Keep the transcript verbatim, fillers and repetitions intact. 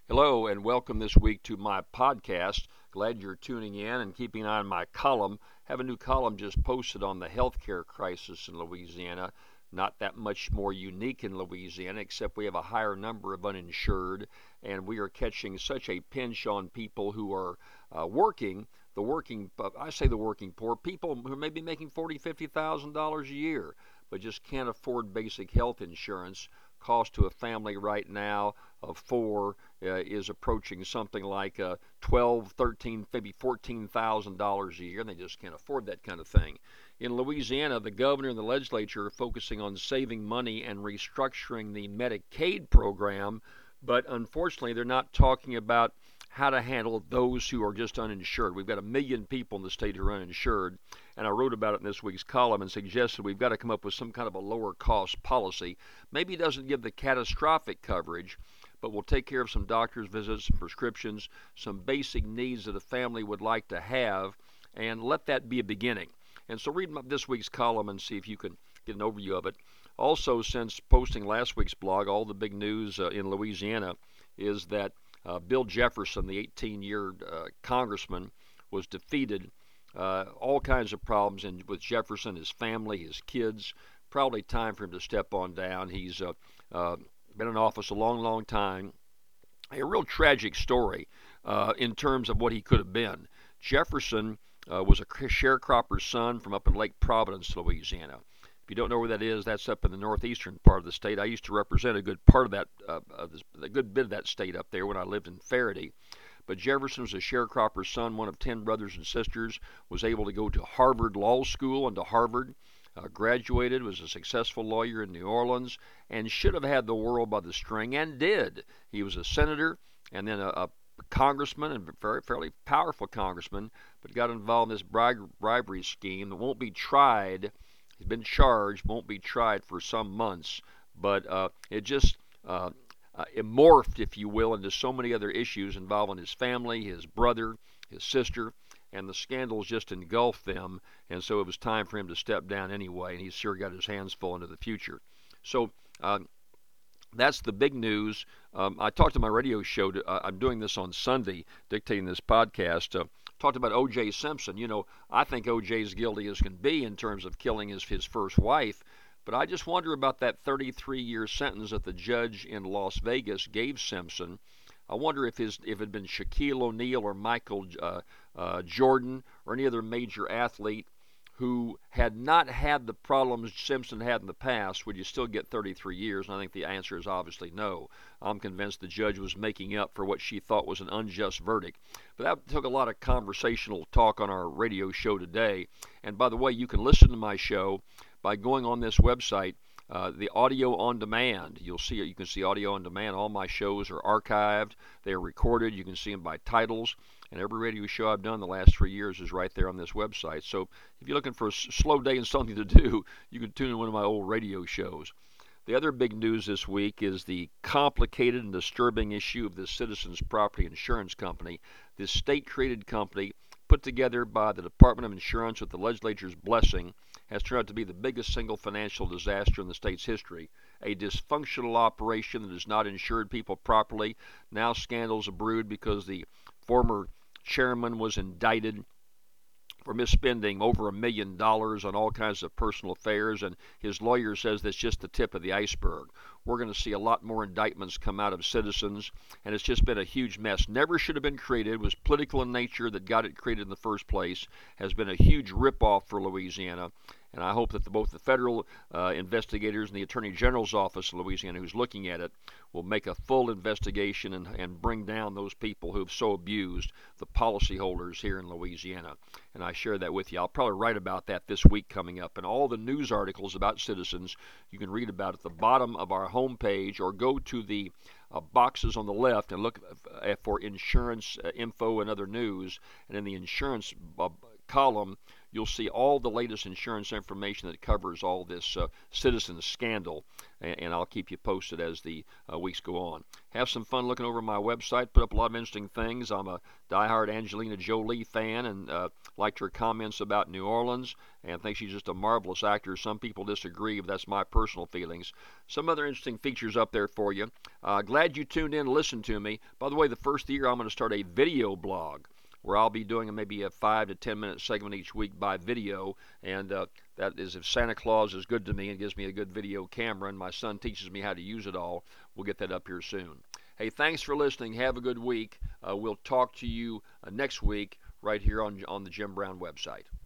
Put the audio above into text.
Hello and welcome this week to my podcast. Glad you're tuning in and keeping an eye on my column. Have a new column just posted on the healthcare crisis in Louisiana. Not that much more unique in Louisiana, except we have a higher number of uninsured, and we are catching such a pinch on people who are uh, working. The working, I say the working poor, people who may be making forty, fifty thousand dollars a year, but just can't afford basic health insurance. Cost to a family right now of four uh, is approaching something like uh, twelve, thirteen, maybe fourteen thousand dollars a year, and they just can't afford that kind of thing. In Louisiana, the governor and the legislature are focusing on saving money and restructuring the Medicaid program, but unfortunately, they're not talking about how to handle those who are just uninsured. We've got a million people in the state who are uninsured, and I wrote about it in this week's column and suggested we've got to come up with some kind of a lower cost policy. Maybe it doesn't give the catastrophic coverage, but will take care of some doctor's visits, some prescriptions, some basic needs that a family would like to have, and let that be a beginning. And so read this week's column and see if you can get an overview of it. Also, since posting last week's blog, all the big news uh, in Louisiana is that uh, Bill Jefferson, the eighteen-year uh, congressman, was defeated. Uh, all kinds of problems in, with Jefferson, his family, his kids. Probably time for him to step on down. He's uh, uh, been in office a long, long time. A real tragic story uh, in terms of what he could have been. Jefferson uh, was a sharecropper's son from up in Lake Providence, Louisiana. If you don't know where that is, that's up in the northeastern part of the state. I used to represent a good part of that, uh, of this, a good bit of that state up there when I lived in Faraday. But Jefferson was a sharecropper's son, one of ten brothers and sisters, was able to go to Harvard Law School and to Harvard, uh, graduated, was a successful lawyer in New Orleans, and should have had the world by the string, and did. He was a senator and then a, a congressman, and very fairly powerful congressman, but got involved in this bri- bribery scheme that won't be tried. He's been charged, won't be tried for some months, but uh, it just uh, uh, it morphed, if you will, into so many other issues involving his family, his brother, his sister, and the scandals just engulfed them, and so it was time for him to step down anyway, and he's sure got his hands full into the future. So uh, that's the big news. Um, I talked to my radio show. To, uh, I'm doing this on Sunday, dictating this podcast. Uh, talked about O J. Simpson. You know, I think O J is guilty as can be in terms of killing his, his first wife, but I just wonder about that thirty-three-year sentence that the judge in Las Vegas gave Simpson. I wonder if his if it had been Shaquille O'Neal or Michael uh, uh, Jordan or any other major athlete who had not had the problems Simpson had in the past, would you still get thirty-three years? And I think the answer is obviously no. I'm convinced the judge was making up for what she thought was an unjust verdict. But that took a lot of conversational talk on our radio show today. And by the way, you can listen to my show by going on this website, uh, the audio on demand. You'll see it. You can see audio on demand. All my shows are archived. They are recorded. You can see them by titles. And every radio show I've done the last three years is right there on this website. So if you're looking for a slow day and something to do, you can tune in one of my old radio shows. The other big news this week is the complicated and disturbing issue of the Citizens Property Insurance Company. This state-created company, put together by the Department of Insurance with the legislature's blessing, has turned out to be the biggest single financial disaster in the state's history. A dysfunctional operation that has not insured people properly. Now scandals are brewed because the former chairman was indicted for misspending over a million dollars on all kinds of personal affairs, and his lawyer says that's just the tip of the iceberg. We're going to see a lot more indictments come out of Citizens, and it's just been a huge mess. Never should have been created. It was political in nature that got it created in the first place. Has been a huge ripoff for Louisiana. And I hope that the, both the federal uh, investigators and the Attorney General's office in Louisiana, who's looking at it, will make a full investigation and, and bring down those people who have so abused the policyholders here in Louisiana. And I share that with you. I'll probably write about that this week coming up. And all the news articles about Citizens you can read about at the bottom of our homepage, or go to the uh, boxes on the left and look uh, for insurance uh, info and other news. And in the insurance uh, column, you'll see all the latest insurance information that covers all this uh, Citizens scandal, and, and I'll keep you posted as the uh, weeks go on. Have some fun looking over my website. Put up a lot of interesting things. I'm a diehard Angelina Jolie fan, and uh, liked her comments about New Orleans, and think she's just a marvelous actor. Some people disagree, but that's my personal feelings. Some other interesting features up there for you. Uh, glad you tuned in and listened to me. By the way, the first of the year, I'm going to start a video blog where I'll be doing maybe a five to ten minute segment each week by video, and uh, that is if Santa Claus is good to me and gives me a good video camera, and my son teaches me how to use it all. We'll get that up here soon. Hey, thanks for listening. Have a good week. Uh, we'll talk to you uh, next week right here on on the Jim Brown website.